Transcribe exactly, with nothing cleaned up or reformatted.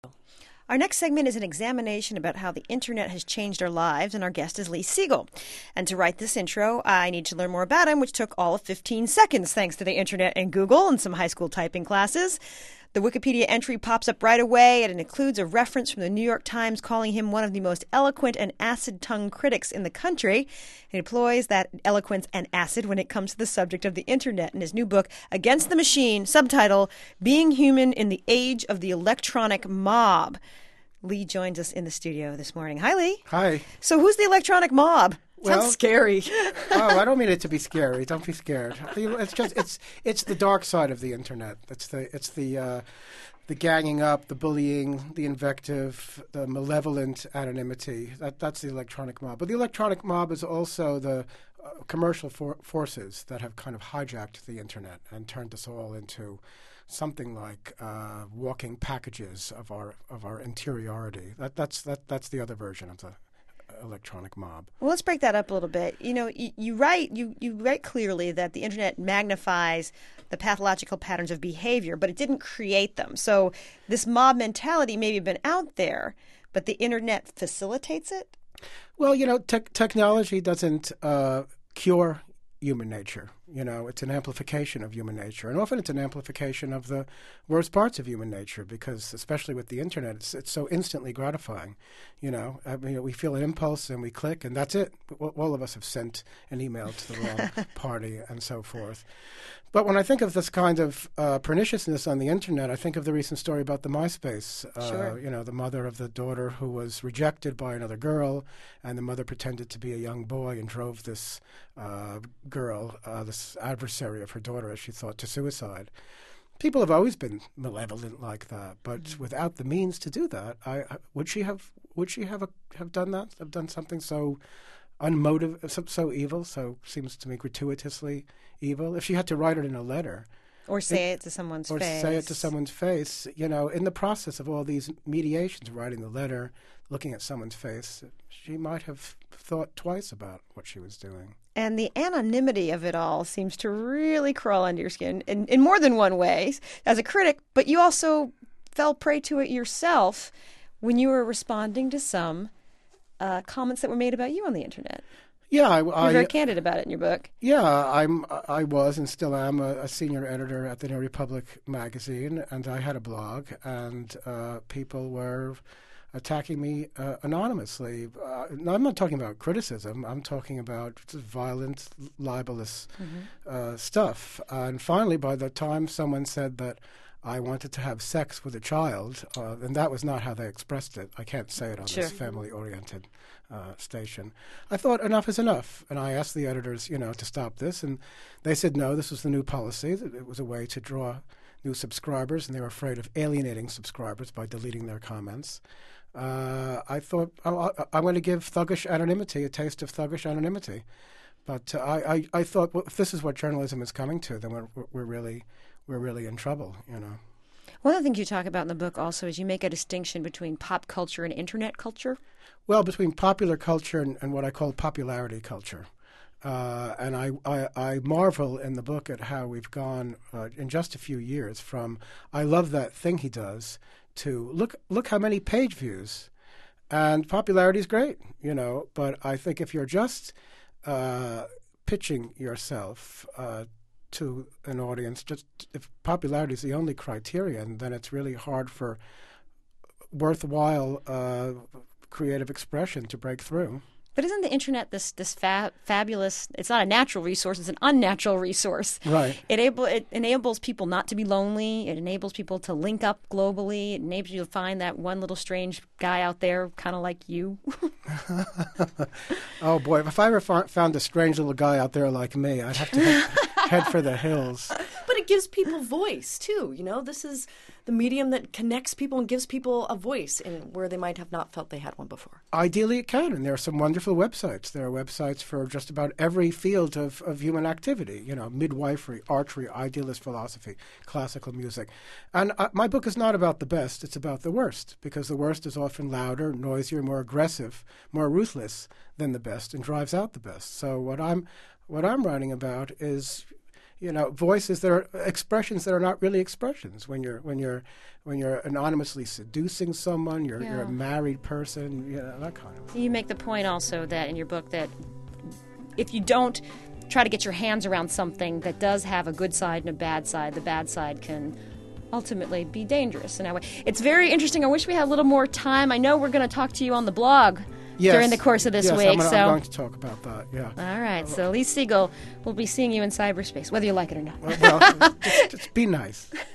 Our next segment is an examination about how the internet has changed our lives, and our guest is Lee Siegel. And to write this intro, I need to learn more about him, which took all of fifteen seconds thanks to the internet and Google and some high school typing classes. The Wikipedia entry pops up right away, and it includes a reference from the New York Times calling him one of the most eloquent and acid-tongued critics in the country. He employs that eloquence and acid when it comes to the subject of the internet in his new book, Against the Machine, subtitle, Being Human in the Age of the Electronic Mob. Lee joins us in the studio this morning. Hi, Lee. Hi. So who's the electronic mob? Well, sounds scary. Oh, I don't mean it to be scary. Don't be scared. It's just it's it's the dark side of the internet. It's the it's the uh, the ganging up, the bullying, the invective, the malevolent anonymity. That that's the electronic mob. But the electronic mob is also the uh, commercial for- forces that have kind of hijacked the internet and turned us all into something like uh, walking packages of our of our interiority. That that's that that's the other version of the electronic mob. Well, let's break that up a little bit. You know, you, you write you, you write clearly that the internet magnifies the pathological patterns of behavior, but it didn't create them. So this mob mentality may have been out there, but the internet facilitates it? Well, you know, te- technology doesn't uh, cure human nature. You know, it's an amplification of human nature. And often it's an amplification of the worst parts of human nature because, especially with the internet, it's, it's so instantly gratifying. You know, I mean, we feel an impulse and we click and that's it. All of us have sent an email to the wrong party and so forth. But when I think of this kind of uh, perniciousness on the internet, I think of the recent story about the MySpace. Uh, sure. You know, the mother of the daughter who was rejected by another girl, and the mother pretended to be a young boy and drove this uh, girl, uh, this adversary of her daughter, as she thought, to suicide. People have always been malevolent like that, but mm-hmm. without the means to do that, I, I would she have would she have a, have done that? Have done something so unmotivated, so, so evil? So seems to me gratuitously evil. If she had to write it in a letter, or say it, it to someone's or face, or say it to someone's face, you know, in the process of all these mediations, writing the letter, looking at someone's face, she might have thought twice about what she was doing. And the anonymity of it all seems to really crawl under your skin in, in more than one way as a critic, but you also fell prey to it yourself when you were responding to some uh, comments that were made about you on the internet. Yeah, I, You're I, very candid about it in your book. Yeah, I'm. I was and still am a, a senior editor at the New Republic magazine, and I had a blog, and uh, people were attacking me uh, anonymously. Uh, now, I'm not talking about criticism. I'm talking about just violent, libelous mm-hmm. uh, stuff. And finally, by the time someone said that I wanted to have sex with a child, uh, and that was not how they expressed it. I can't say it on sure. this family-oriented uh, station. I thought enough is enough, and I asked the editors, you know, to stop this, and they said no, this was the new policy. It was a way to draw new subscribers, and they were afraid of alienating subscribers by deleting their comments. Uh, I thought, oh, I'm going to give thuggish anonymity a taste of thuggish anonymity. But uh, I, I, I thought, well, if this is what journalism is coming to, then we're, we're really we're really in trouble, you know. One of the things you talk about in the book also is you make a distinction between pop culture and internet culture. Well, between popular culture and, and what I call popularity culture. Uh, and I, I, I marvel in the book at how we've gone uh, in just a few years from I love that thing he does to look look how many page views. And popularity is great, you know, but I think if you're just uh, pitching yourself uh, to an audience, just if popularity is the only criterion, then it's really hard for worthwhile uh, creative expression to break through. But isn't the internet this this fa- fabulous? It's not a natural resource; it's an unnatural resource. Right. It able it enables people not to be lonely. It enables people to link up globally. It enables you to find that one little strange guy out there, kind of like you. Oh boy! If I ever fa- found a strange little guy out there like me, I'd have to head, head for the hills. But it gives people voice too. You know, this is the medium that connects people and gives people a voice in where they might have not felt they had one before. Ideally, it can, and there are some wonderful websites. There are websites for just about every field of, of human activity. You know, midwifery, archery, idealist philosophy, classical music. And uh, my book is not about the best; it's about the worst, because the worst is often louder, noisier, more aggressive, more ruthless than the best, and drives out the best. So what I'm what I'm writing about is, you know, voices that are expressions that are not really expressions. When you're when you're when you're anonymously seducing someone, you're Yeah. you're a married person, you know, that kind of. You make the point also that in your book that if you don't try to get your hands around something that does have a good side and a bad side, the bad side can ultimately be dangerous in that way. It's very interesting. I wish we had a little more time. I know we're going to talk to you on the blog Yes. during the course of this yes, week. I'm, gonna, so I'm going to talk about that. Yeah. all right. So Lee Siegel will be seeing you in cyberspace, whether you like it or not. Well, well just, just be nice.